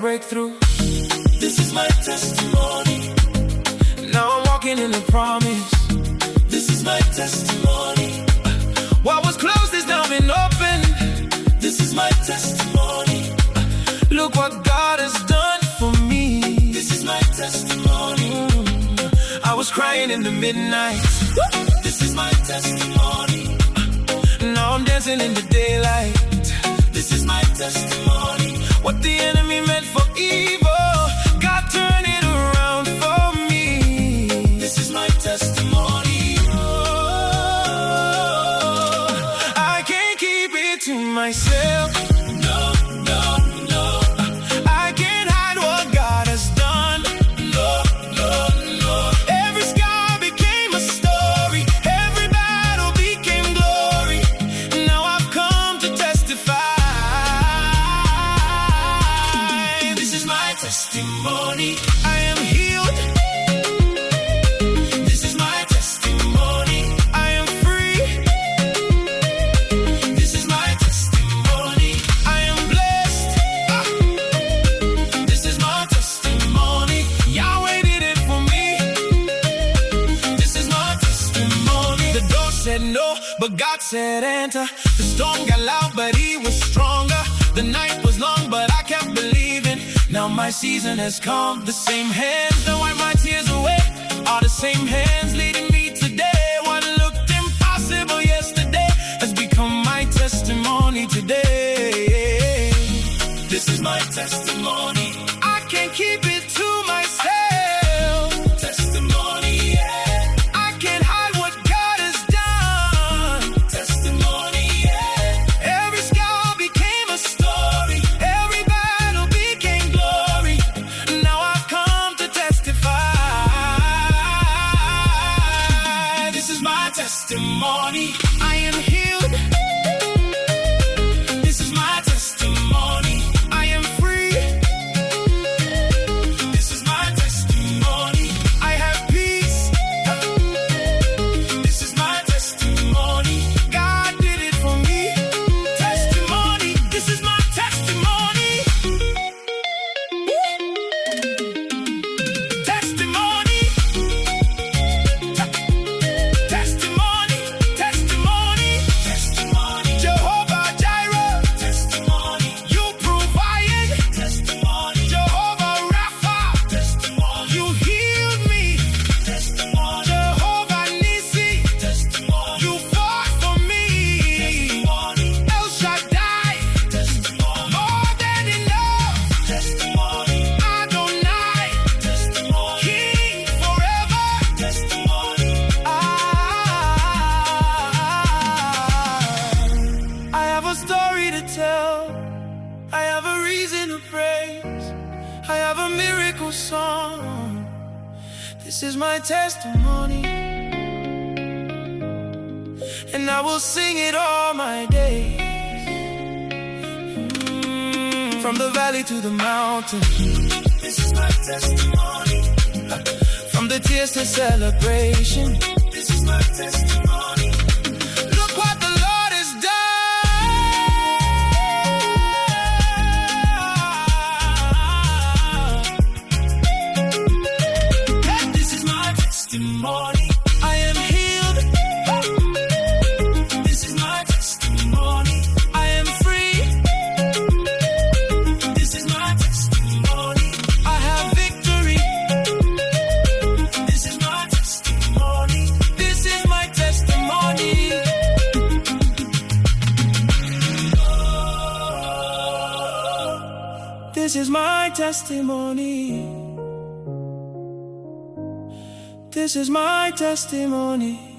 breakthrough. This is my testimony. Now I'm walking in the promise. This is my testimony. What was closed is now been opened. This is my testimony. Look what God has done for me. This is my testimony. I was crying in the midnight. This is my testimony. Now I'm dancing in the daylight. This is my testimony. What the enemy meant for evil, God turned it around for me. This is my testimony. I can't keep it to myself. No, no, no. I can't hide what God has done. No, no, no. Every scar became a story. Every battle became glory. Now I've come to testify. This is my testimony. I am healed. This is my testimony. I am free. This is my testimony. I am blessed. This is my testimony. Yahweh did it for me. This is my testimony. The door said no, but God said enter. The storm got loud, but he was stronger. The night was long, but I kept believing. Now my season has come. The same hands that wipe my tears away are the same hands leading me today. What looked impossible yesterday has become my testimony today. This is my testimony. I can't keep it to myself. Testimony, yeah. I can't hide what God has done. Testimony, yeah. Every scar became a story. Every battle became glory. Now I've come to testify. This is my testimony. I am healed. This is my testimony. I am free. This is my testimony. I have peace. This is my testimony. God did it for me. Testimony. This is my testimony. Testimony. Testimony. Testimony. Testimony. Jehovah Jireh, Testimony. you provided. Testimony. Jehovah Rapha, Testimony. you healed me. Testimony. Jehovah Nissi, Testimony. you fought for me. Testimony. El Shaddai, Testimony. more than enough. Testimony. Adonai, Testimony. King forever. Testimony. I have a story to tell. I have a reason to praise. I have a miracle song. This is my testimony, and I will sing it all my days. From the valley to the mountain, This is my testimony. from the tears to celebration. This is my testimony. Look what the Lord has done. This is my testimony. I am healed. This is my testimony. I am free. This is my testimony. I have victory. This is my testimony. This is my testimony. This is my testimony. This is my testimony.